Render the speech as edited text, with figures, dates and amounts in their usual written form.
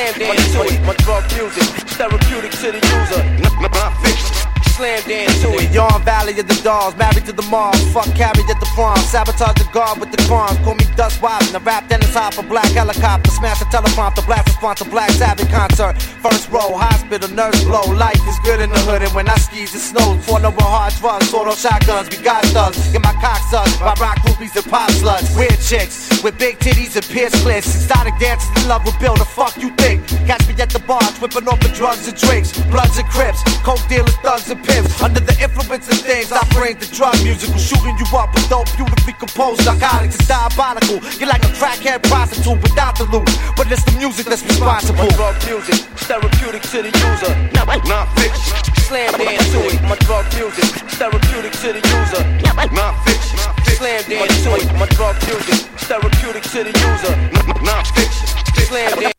slam dance to it. My drug music, therapeutic to the user. Non-fiction. Slam dance to it. Yarn Valley of the Dolls, married to the Mars. Fuck Carrie at the prom, sabotage the guard with the crimes. Call me Dust Wild, the rap then it's hot for black helicopter. Smash the teleprompter, blast response to Black Sabbath concert. First row, hospital, nurse blow. Life is good in the hood, and when I skis it snows. Fall over hard drugs, sort of shotguns. We got thugs, get my cock sucked by rock groupies and pop sluts. Weird chicks with big titties and pierced clits. Exotic dancers in love with Bill. The fuck you think? Catch me at the bar, whipping off the drugs and drinks. Bloods and Crips, coke dealers, thugs and pimps. Under the influence of things, I bring the drug music. Shooting you up with dope, beautifully composed narcotics. It's diabolical. You're like a crackhead prostitute without the loot, but it's the music that's responsible. My drug music, therapeutic to the user. Non-fiction. Slam dance to it. My drug music, therapeutic to the user. Non-fiction. Slam dance to it. My drug music, therapeutic to the user. Non-fiction. Slam dance.